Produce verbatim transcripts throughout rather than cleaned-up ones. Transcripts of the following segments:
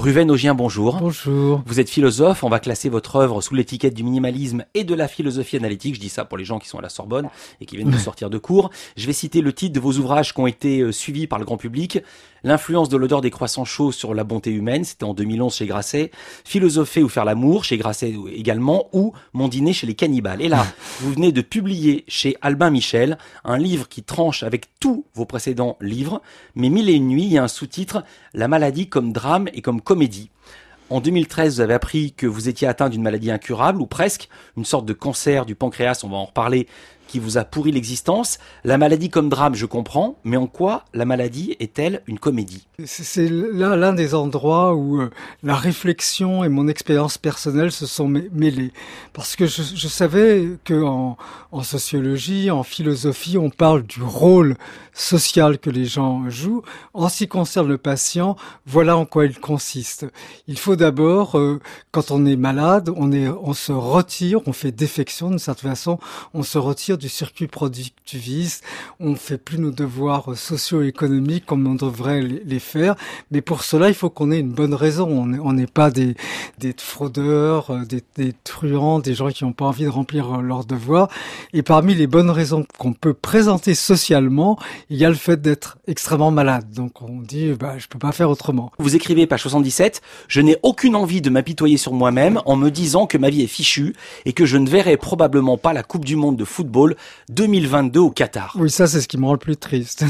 Ruven Augien, bonjour. Bonjour. Vous êtes philosophe, on va classer votre œuvre sous l'étiquette du minimalisme et de la philosophie analytique. Je dis ça pour les gens qui sont à la Sorbonne et qui viennent de sortir de cours. Je vais citer le titre de vos ouvrages qui ont été suivis par le grand public. L'influence de l'odeur des croissants chauds sur la bonté humaine, c'était en deux mille onze chez Grasset. Philosopher ou faire l'amour, chez Grasset également, ou Mon dîner chez les cannibales. Et là, vous venez de publier chez Albin Michel un livre qui tranche avec tous vos précédents livres. Mais Mille et une nuits, il y a un sous-titre, La maladie comme drame et comme comédie. En deux mille treize, vous avez appris que vous étiez atteint d'une maladie incurable, ou presque, une sorte de cancer du pancréas, on va en reparler, qui vous a pourri l'existence. La maladie comme drame, je comprends, mais en quoi la maladie est-elle une comédie ? C'est là l'un des endroits où euh, la réflexion et mon expérience personnelle se sont mêlées. Parce que je, je savais qu'en en sociologie, en philosophie, on parle du rôle social que les gens jouent. En ce qui concerne le patient, voilà en quoi il consiste. Il faut d'abord, euh, quand on est malade, on, est, on se retire, on fait défection d'une certaine façon, on se retire du circuit productiviste, on fait plus nos devoirs socio-économiques comme on devrait les faire, mais pour cela il faut qu'on ait une bonne raison. On n'est pas des, des fraudeurs, des, des truands, des gens qui n'ont pas envie de remplir leurs devoirs. Et parmi les bonnes raisons qu'on peut présenter socialement, il y a le fait d'être extrêmement malade. Donc on dit bah je peux pas faire autrement. Vous écrivez page soixante-dix-sept, je n'ai aucune envie de m'apitoyer sur moi-même en me disant que ma vie est fichue et que je ne verrai probablement pas la Coupe du monde de football deux mille vingt-deux au Qatar. Oui, ça c'est ce qui me rend le plus triste.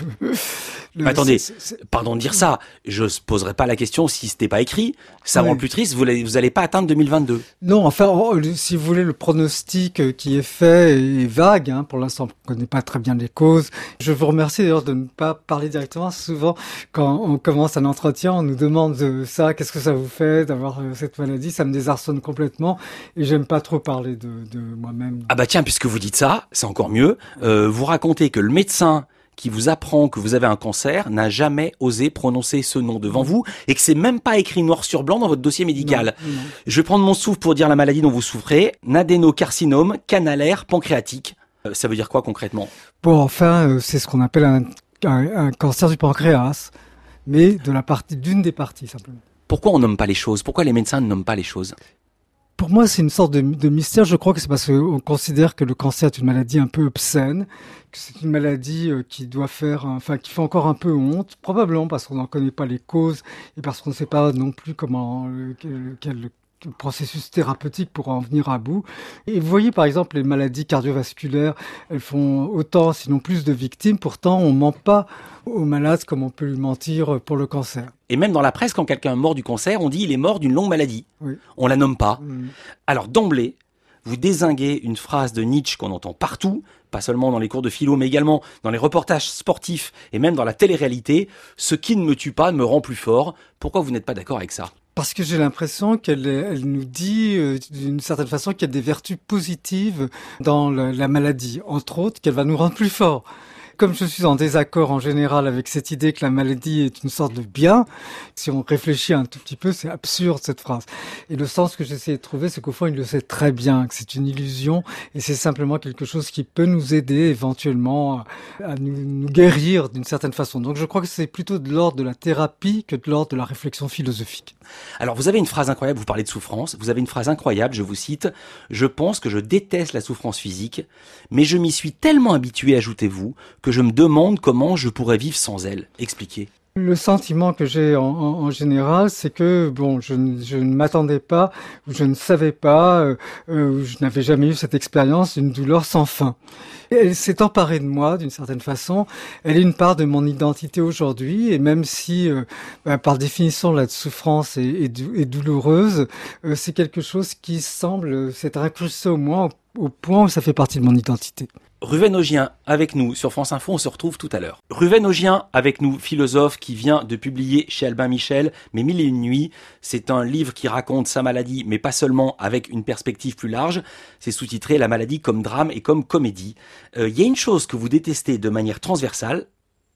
Le, Attendez, c'est, c'est... pardon de dire ça, je ne poserai pas la question si c'était pas écrit, ça oui. rend le plus triste, vous n'allez, vous allez pas atteindre deux mille vingt-deux. Non, enfin, si vous voulez, le pronostic qui est fait est vague, hein. Pour l'instant, on ne connaît pas très bien les causes. Je vous remercie d'ailleurs de ne pas parler directement. Souvent, quand on commence un entretien, on nous demande ça, qu'est-ce que ça vous fait d'avoir cette maladie? Ça me désarçonne complètement et j'aime pas trop parler de, de moi-même. Ah bah tiens, puisque vous dites ça, c'est encore mieux. Euh, vous racontez que le médecin qui vous apprend que vous avez un cancer n'a jamais osé prononcer ce nom devant vous et que c'est même pas écrit noir sur blanc dans votre dossier médical. Non, non. Je vais prendre mon souffle pour dire la maladie dont vous souffrez, n'adénocarcinome canalaire pancréatique. Euh, ça veut dire quoi concrètement ? Bon, enfin, euh, c'est ce qu'on appelle un, un, un cancer du pancréas, mais de la partie, d'une des parties simplement. Pourquoi on nomme pas les choses ? Pourquoi les médecins ne nomment pas les choses ? Pour moi, c'est une sorte de, de mystère. Je crois que c'est parce qu'on considère que le cancer est une maladie un peu obscène, que c'est une maladie qui doit faire, enfin, qui fait encore un peu honte, probablement parce qu'on n'en connaît pas les causes et parce qu'on ne sait pas non plus comment, quel, quel processus thérapeutique pour en venir à bout. Et vous voyez, par exemple, les maladies cardiovasculaires, elles font autant, sinon plus de victimes. Pourtant, on ment pas aux malades comme on peut lui mentir pour le cancer. Et même dans la presse, quand quelqu'un est mort du cancer, on dit il est mort d'une longue maladie. Oui. On la nomme pas. Mmh. Alors d'emblée, vous dézinguez une phrase de Nietzsche qu'on entend partout, pas seulement dans les cours de philo, mais également dans les reportages sportifs et même dans la télé-réalité. Ce qui ne me tue pas me rend plus fort. Pourquoi vous n'êtes pas d'accord avec ça ? Parce que j'ai l'impression qu'elle elle nous dit euh, d'une certaine façon qu'il y a des vertus positives dans la, la maladie, entre autres qu'elle va nous rendre plus forts. Comme je suis en désaccord en général avec cette idée que la maladie est une sorte de bien, si on réfléchit un tout petit peu, c'est absurde cette phrase. Et le sens que j'essaie de trouver, c'est qu'au fond, il le sait très bien, que c'est une illusion et c'est simplement quelque chose qui peut nous aider éventuellement à nous, nous guérir d'une certaine façon. Donc je crois que c'est plutôt de l'ordre de la thérapie que de l'ordre de la réflexion philosophique. Alors vous avez une phrase incroyable, vous parlez de souffrance, vous avez une phrase incroyable, je vous cite, « Je pense que je déteste la souffrance physique, mais je m'y suis tellement habitué, ajoutez-vous, que je me demande comment je pourrais vivre sans elle. » Expliquez. Le sentiment que j'ai en, en, en général, c'est que bon, je, je ne m'attendais pas, ou je ne savais pas, euh, euh, je n'avais jamais eu cette expérience d'une douleur sans fin. Et elle s'est emparée de moi d'une certaine façon. Elle est une part de mon identité aujourd'hui, et même si, euh, bah, par définition, la souffrance est, est, est douloureuse, euh, c'est quelque chose qui semble s'être incrusté au moi au, au point où ça fait partie de mon identité. Ruven Augien avec nous sur France Info, on se retrouve tout à l'heure. Ruven Augien avec nous, philosophe qui vient de publier chez Albin Michel Mes Mille et une nuits. C'est un livre qui raconte sa maladie, mais pas seulement, avec une perspective plus large. C'est sous-titré La maladie comme drame et comme comédie. Il euh, y a une chose que vous détestez de manière transversale,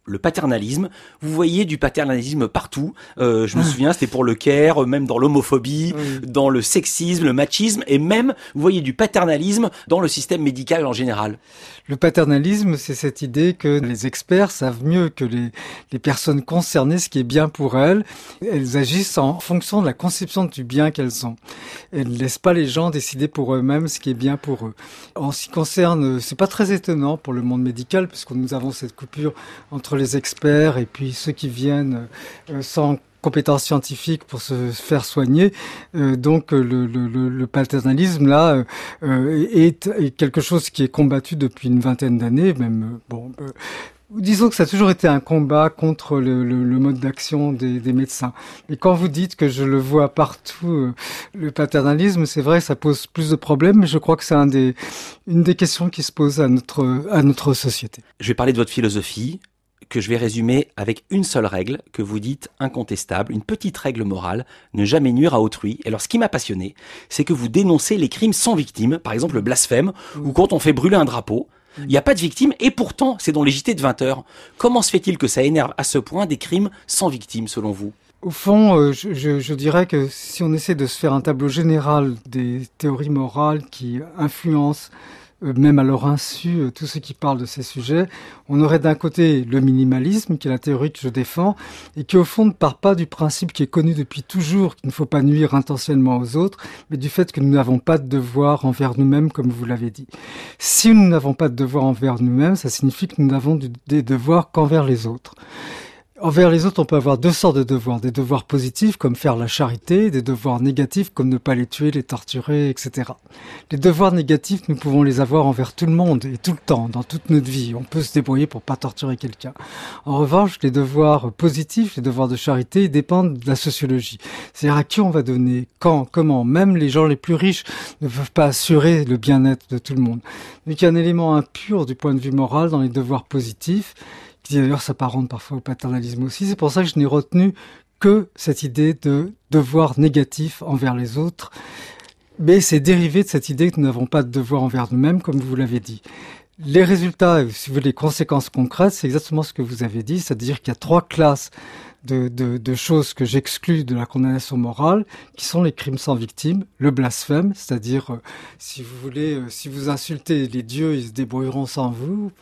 le paternalisme. Vous voyez du paternalisme partout. Euh, je me souviens, c'était pour le Caire, même dans l'homophobie, oui. dans le sexisme, le machisme, et même, vous voyez du paternalisme dans le système médical en général. Le paternalisme, c'est cette idée que les experts savent mieux que les, les personnes concernées ce qui est bien pour elles. Elles agissent en fonction de la conception du bien qu'elles ont. Elles ne laissent pas les gens décider pour eux-mêmes ce qui est bien pour eux. En ce qui concerne, c'est pas très étonnant pour le monde médical, puisque nous avons cette coupure entre les experts et puis ceux qui viennent euh, sans compétences scientifiques pour se faire soigner. Euh, donc le, le, le paternalisme là euh, est, est quelque chose qui est combattu depuis une vingtaine d'années, même euh, bon. Euh, Disons que ça a toujours été un combat contre le, le, le mode d'action des, des médecins. Mais quand vous dites que je le vois partout, euh, le paternalisme, c'est vrai, ça pose plus de problèmes, mais je crois que c'est un des, une des questions qui se posent à notre, à notre société. Je vais parler de votre philosophie, que je vais résumer avec une seule règle que vous dites incontestable, une petite règle morale, ne jamais nuire à autrui. Et alors ce qui m'a passionné, c'est que vous dénoncez les crimes sans victime, par exemple le blasphème, mmh. ou quand on fait brûler un drapeau. Il n'y a pas de victime et pourtant c'est dans les J T de vingt heures. Comment se fait-il que ça énerve à ce point des crimes sans victime selon vous ? Au fond, euh, je, je, je dirais que si on essaie de se faire un tableau général des théories morales qui influencent même à leur insu, tous ceux qui parlent de ces sujets, on aurait d'un côté le minimalisme, qui est la théorie que je défends, et qui au fond ne part pas du principe qui est connu depuis toujours, qu'il ne faut pas nuire intentionnellement aux autres, mais du fait que nous n'avons pas de devoir envers nous-mêmes, comme vous l'avez dit. Si nous n'avons pas de devoir envers nous-mêmes, ça signifie que nous n'avons des devoirs qu'envers les autres. Envers les autres, on peut avoir deux sortes de devoirs. Des devoirs positifs, comme faire la charité, des devoirs négatifs, comme ne pas les tuer, les torturer, et cetera. Les devoirs négatifs, nous pouvons les avoir envers tout le monde et tout le temps, dans toute notre vie. On peut se débrouiller pour pas torturer quelqu'un. En revanche, les devoirs positifs, les devoirs de charité, ils dépendent de la sociologie. C'est-à-dire à qui on va donner, quand, comment. Même les gens les plus riches ne peuvent pas assurer le bien-être de tout le monde. Donc il y a un élément impur du point de vue moral dans les devoirs positifs, qui d'ailleurs s'apparente parfois au paternalisme aussi. C'est pour ça que je n'ai retenu que cette idée de devoir négatif envers les autres. Mais c'est dérivé de cette idée que nous n'avons pas de devoir envers nous-mêmes, comme vous l'avez dit. Les résultats, si vous voulez, les conséquences concrètes, c'est exactement ce que vous avez dit, c'est-à-dire qu'il y a trois classes de, de, de choses que j'exclus de la condamnation morale, qui sont les crimes sans victime, le blasphème, c'est-à-dire, euh, si vous voulez, euh, si vous insultez les dieux, ils se débrouilleront sans vous.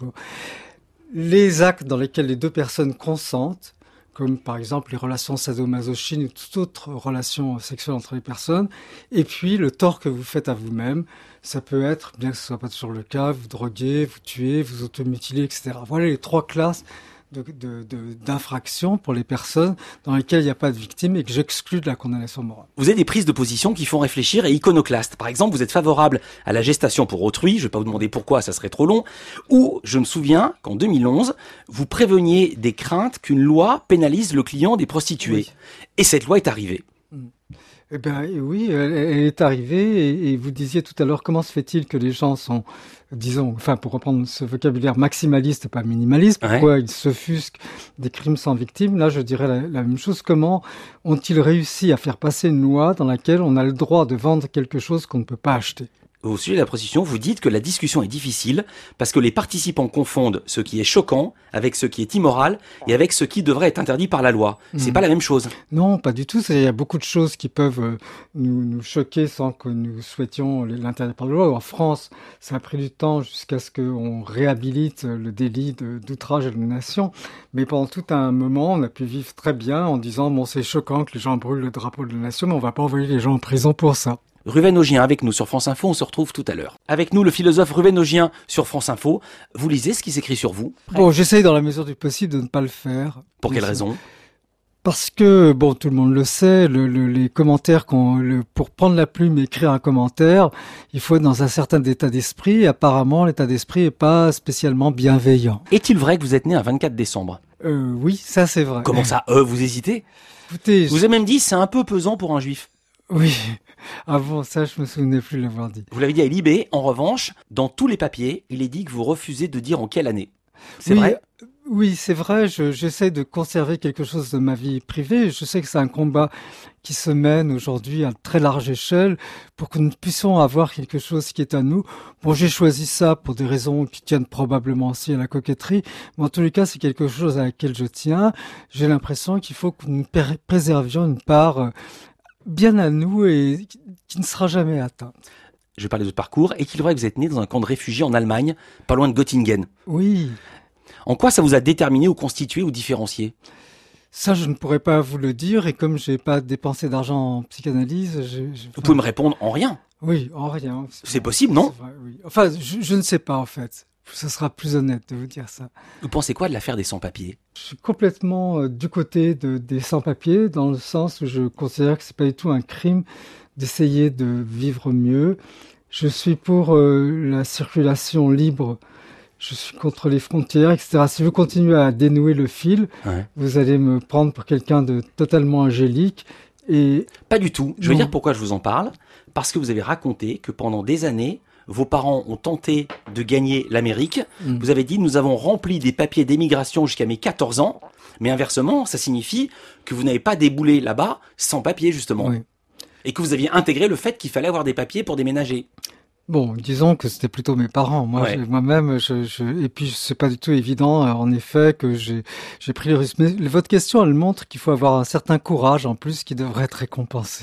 Les actes dans lesquels les deux personnes consentent, comme par exemple les relations sadomasochines ou toute autre relation sexuelle entre les personnes, et puis le tort que vous faites à vous-même. Ça peut être, bien que ce soit pas toujours le cas, vous droguez, vous tuez, vous automutilez, et cetera. Voilà les trois classes de, de, de, d'infractions pour les personnes dans lesquelles il n'y a pas de victime et que j'exclus de la condamnation morale. Vous avez des prises de position qui font réfléchir et iconoclastes. Par exemple, vous êtes favorable à la gestation pour autrui, je ne vais pas vous demander pourquoi, ça serait trop long, ou je me souviens qu'en deux mille onze, vous préveniez des craintes qu'une loi pénalise le client des prostituées. Oui. Et cette loi est arrivée. Mmh. Eh bien oui, elle, elle est arrivée et, et vous disiez tout à l'heure comment se fait-il que les gens sont, disons, enfin pour reprendre ce vocabulaire maximaliste, pas minimaliste, pourquoi ouais. ils s'offusquent des crimes sans victime. Là, je dirais la, la même chose. Comment ont-ils réussi à faire passer une loi dans laquelle on a le droit de vendre quelque chose qu'on ne peut pas acheter ? Au sujet de la prostitution, vous dites que la discussion est difficile parce que les participants confondent ce qui est choquant avec ce qui est immoral et avec ce qui devrait être interdit par la loi. C'est mmh. pas la même chose. Non, pas du tout. Il y a beaucoup de choses qui peuvent nous, nous choquer sans que nous souhaitions l'interdire par la loi. En France, ça a pris du temps jusqu'à ce qu'on réhabilite le délit de, d'outrage à la nation. Mais pendant tout un moment, on a pu vivre très bien en disant bon, c'est choquant que les gens brûlent le drapeau de la nation, mais on va pas envoyer les gens en prison pour ça. Ruben Augien avec nous sur France Info, on se retrouve tout à l'heure. Avec nous, le philosophe Ruben Augien sur France Info. Vous lisez ce qui s'écrit sur vous ? Bon, j'essaye dans la mesure du possible de ne pas le faire. Pour quelle raison ? Parce que, bon, tout le monde le sait, le, le, les commentaires, qu'on, le, pour prendre la plume et écrire un commentaire, il faut être dans un certain état d'esprit. Et apparemment, l'état d'esprit n'est pas spécialement bienveillant. Est-il vrai que vous êtes né un vingt-quatre décembre ? euh, Oui, ça c'est vrai. Comment ça euh, Vous hésitez ? Écoutez, vous avez même dit c'est un peu pesant pour un juif. Oui. Ah bon, ça, je me souvenais plus de l'avoir dit. Vous l'avez dit à Libé. En revanche, dans tous les papiers, il est dit que vous refusez de dire en quelle année. C'est oui, vrai ? Oui, c'est vrai, je, j'essaie de conserver quelque chose de ma vie privée. Je sais que c'est un combat qui se mène aujourd'hui à très large échelle pour que nous puissions avoir quelque chose qui est à nous. Bon, j'ai choisi ça pour des raisons qui tiennent probablement aussi à la coquetterie, mais en tous les cas, c'est quelque chose à laquelle je tiens. J'ai l'impression qu'il faut que nous pr- préservions une part euh, bien à nous et qui qui ne sera jamais atteinte. Je vais parler de votre parcours. Est-il vrai que vous êtes né dans un camp de réfugiés en Allemagne, pas loin de Göttingen? Oui. En quoi ça vous a déterminé ou constitué ou différencié? Ça, je ne pourrais pas vous le dire, et comme j'ai pas dépensé d'argent en psychanalyse, j'ai, j'ai- Vous pouvez me répondre en rien. oui, en rien. C'est possible, non? C'est vrai, oui. Enfin, je, je ne sais pas, en fait. Ce sera plus honnête de vous dire ça. Vous pensez quoi de l'affaire des sans-papiers? Je suis complètement euh, du côté de, des sans-papiers, dans le sens où je considère que c'est pas du tout un crime d'essayer de vivre mieux. Je suis pour euh, la circulation libre. Je suis contre les frontières, et cetera. Si vous continuez à dénouer le fil, Ouais. vous allez me prendre pour quelqu'un de totalement angélique. Et Pas du tout. Je vais Non. dire pourquoi je vous en parle. Parce que vous avez raconté que pendant des années, vos parents ont tenté de gagner l'Amérique. Mm. Vous avez dit, nous avons rempli des papiers d'émigration jusqu'à mes quatorze ans. Mais inversement, ça signifie que vous n'avez pas déboulé là-bas sans papiers, justement. oui. Et que vous aviez intégré le fait qu'il fallait avoir des papiers pour déménager. Bon, disons que c'était plutôt mes parents. Moi, Ouais. j'ai- moi-même, je, je, et puis c'est pas du tout évident, euh, en effet, que j'ai, j'ai pris le risque. Mais votre question, elle montre qu'il faut avoir un certain courage, en plus, qui devrait être récompensé.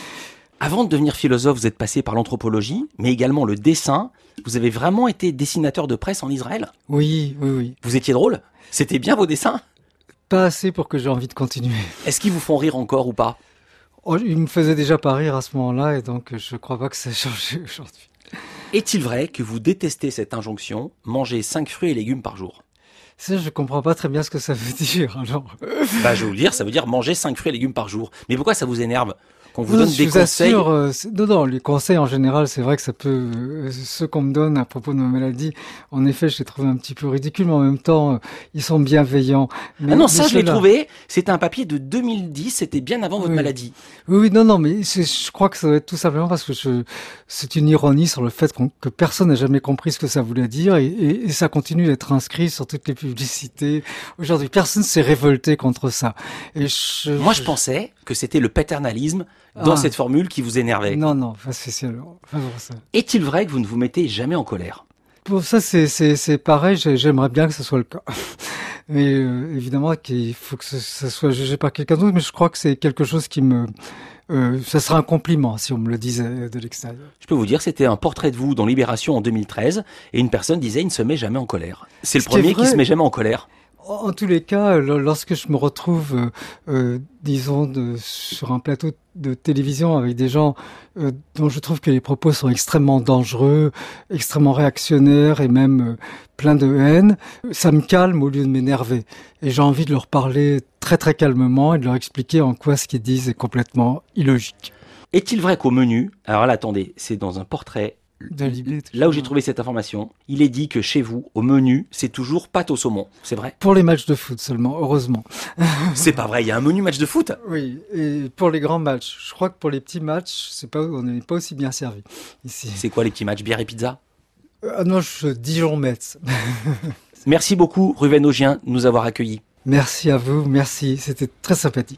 Avant de devenir philosophe, vous êtes passé par l'anthropologie, mais également le dessin. Vous avez vraiment été dessinateur de presse en Israël. Oui, oui, oui. Vous étiez drôle. C'était bien vos dessins. Pas assez pour que j'ai envie de continuer. Est-ce qu'ils vous font rire encore ou pas? Oh, il me faisait déjà pas rire à ce moment-là, et donc euh, je crois pas que ça a changé aujourd'hui. Est-il vrai que vous détestez cette injonction, manger cinq fruits et légumes par jour? Ça, je comprends pas très bien ce que ça veut dire, alors. Bah, je vais vous le dire, ça veut dire manger cinq fruits et légumes par jour. Mais pourquoi ça vous énerve qu'on vous Non, donne je des vous conseils? assure, euh, c'est- non, non, les conseils en général, c'est vrai que ça peut, euh, ceux qu'on me donne à propos de ma maladie, en effet, je les trouve un petit peu ridicules, mais en même temps, euh, ils sont bienveillants. Mais, Ah non, mais ça je l'ai ceux-là- trouvé, c'était un papier de deux mille dix, c'était bien avant votre Oui. maladie. Oui, oui, non, non, mais c'est- je crois que ça doit être tout simplement parce que je, c'est une ironie sur le fait qu'on- que personne n'a jamais compris ce que ça voulait dire, et, et, et ça continue d'être inscrit sur toutes les publicités. Aujourd'hui, personne s'est révolté contre ça. Et je, Moi je pensais que c'était le paternalisme dans Ah. cette formule qui vous énervait. Non, non, pas spécialement. Pas pour ça. Est-il vrai que vous ne vous mettez jamais en colère? Pour ça, c'est, c'est, c'est pareil, j'ai- j'aimerais bien que ce soit le cas. Mais euh, évidemment qu'il faut que ce- ça soit jugé par quelqu'un d'autre, mais je crois que c'est quelque chose qui me... Euh, ça serait un compliment si on me le disait de l'extérieur. Je peux vous dire, c'était un portrait de vous dans Libération en deux mille treize, et une personne disait, il ne se met jamais en colère. C'est le Ce qui est premier qui vrai. se met jamais en colère. En en tous les cas, lo- lorsque je me retrouve, euh, euh, disons, de, sur un plateau de télévision avec des gens euh, dont je trouve que les propos sont extrêmement dangereux, extrêmement réactionnaires et même euh, pleins de haine, ça me calme au lieu de m'énerver. Et j'ai envie de leur parler très très calmement et de leur expliquer en quoi ce qu'ils disent est complètement illogique. Est-il vrai qu'au menu, alors là attendez, c'est dans un portrait, De Libé, là où j'ai trouvé cette information, il est dit que chez vous, au menu, c'est toujours pâte au saumon. C'est vrai? Pour les matchs de foot seulement, heureusement. C'est pas vrai, il y a un menu match de foot? Oui, et pour les grands matchs. Je crois que pour les petits matchs, c'est pas, on n'est pas aussi bien servi ici. C'est quoi les petits matchs, bière et pizza? Ah non, je Dijon-Metz. Merci beaucoup, Ruven Augien, de nous avoir accueillis. Merci à vous, merci, c'était très sympathique.